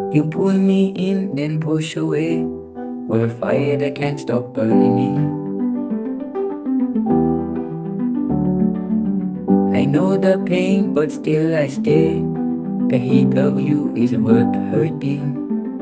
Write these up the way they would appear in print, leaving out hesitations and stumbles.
You pull me in, then push away. We're a fire that can't stop burning me. I know the pain, but still I stay. The heat of you is worth hurting.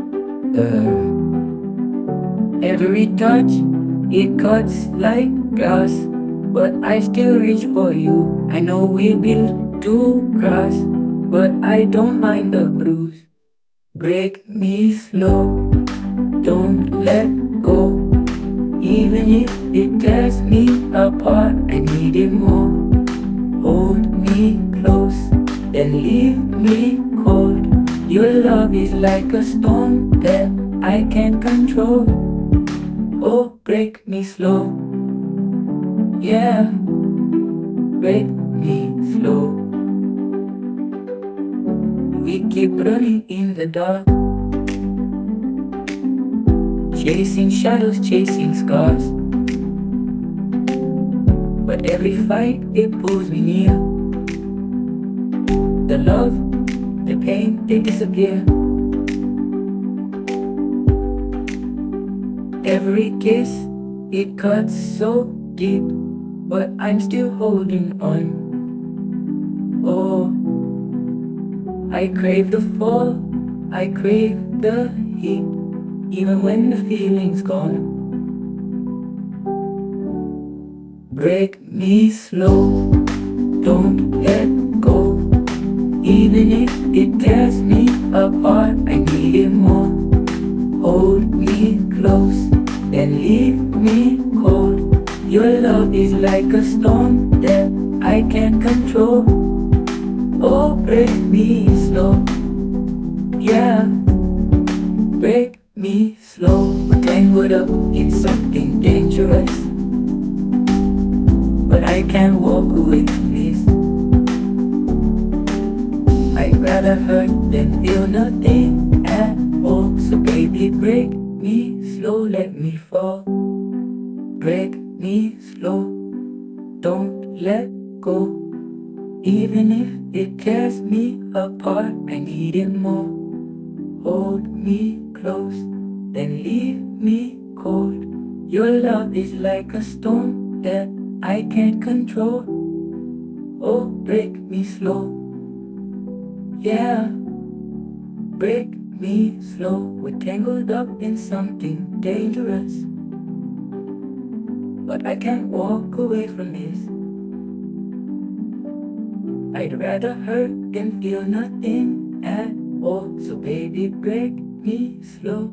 Every touch, it cuts like glass. But I still reach for you. I know we've been too cross, but I don't mind the bruise. Break me slow, don't let go. Even if it tears me apart, I need it more. Hold me close, then leave me cold. Your love is like a storm that I can't control. Oh, break me slow, yeah, break me slow. We keep running in the dark, chasing shadows, chasing scars. But every fight, it pulls me near. The love, the pain, they disappear. Every kiss, it cuts so deep, but I'm still holding on. Oh, I crave the fall, I crave the heat, even when the feeling's gone. Break me slow, don't let go. Even if it tears me apart, I need it more. Hold me close, then leave me cold. Your love is like a storm that I can't control. Oh, break me slow, yeah, break me slow. We're tangled up in something dangerous, but I can't walk away from this. I'd rather hurt than feel nothing at all. So baby, break me slow, let me fall. Break me slow, don't let go. Even if it tears me apart, I need it more. Hold me close, then leave me cold. Your love is like a storm that I can't control. Oh, break me slow, yeah, break me slow. We're tangled up in something dangerous, but I can't walk away from this. I'd rather hurt than feel nothing at all. So baby, break me slow.